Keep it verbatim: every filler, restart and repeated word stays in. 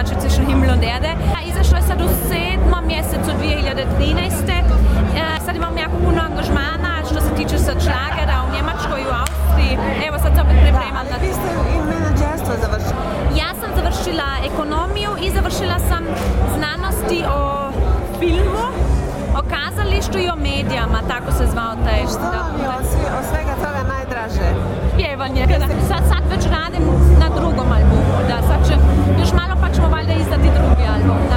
znači Zwischen Himmel und Erde. Izašlo je sad u sedmom mjesecu dvije hiljade trinaeste. Sad imam jako puno angažmana što se tiče sad šlagera u Njemačkoj i u Austriji. Evo sad se opet pripremam na to. Vi ste i menadžerstvo završili? Ja sam završila ekonomiju i završila sam znanosti o filmu, o kazalištu i o medijama, tako se zvao taj. Što vam je od svega toga najdraže? Pjevanje. Sad, sad već radim na drugom albumu, da, sad će, još malo pa ćemo valjda izdati drugi album. Da.